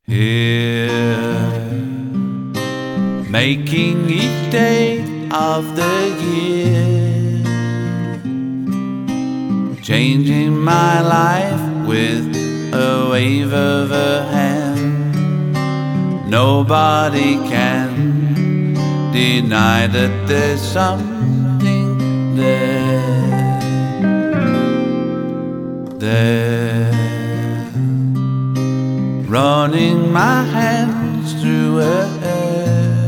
Here, making each day of the year, changing my life with a wave of a hand. Nobody can deny that there's something there, running my hands through her hair,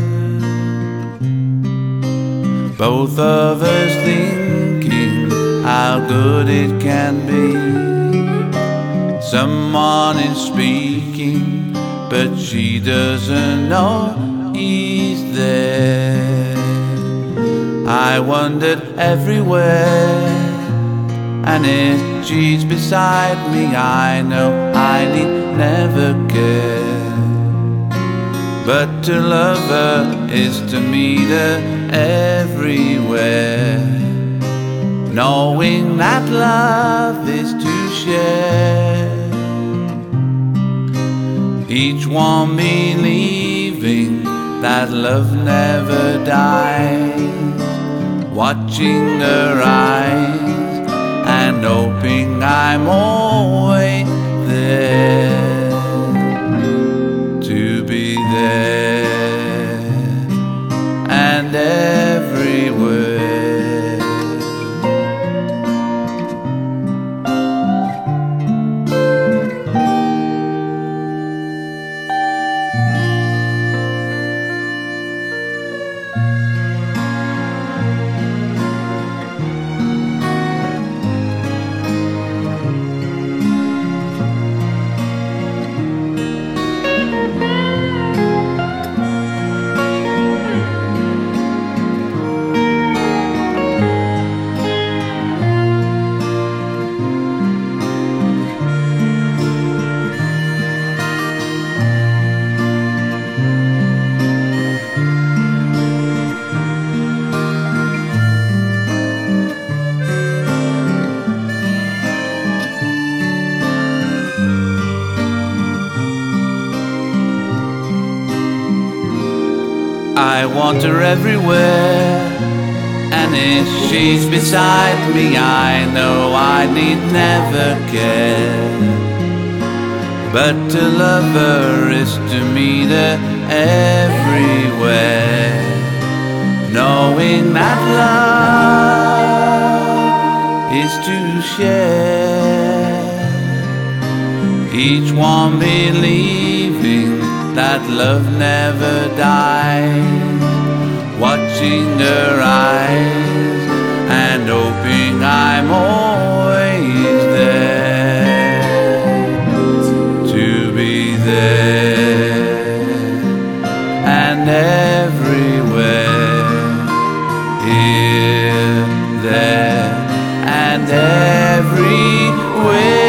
both of us thinking how good it can be. Someone is speaking, but she doesn't know he's there. I wandered everywhere, and if she's beside me, I know I need never care. But to love her is to meet her everywhere, knowing that love is to share. Each one believing that love never dies, watching her eyes and hoping I'm always there, to be there and everywhere. I want her everywhere, and if she's beside me, I know I need never care. But to love her is to meet her everywhere, knowing that love is to share. Each one believing that love never dies, watching her eyes and hoping I'm always there, to be there and everywhere, here, there and everywhere.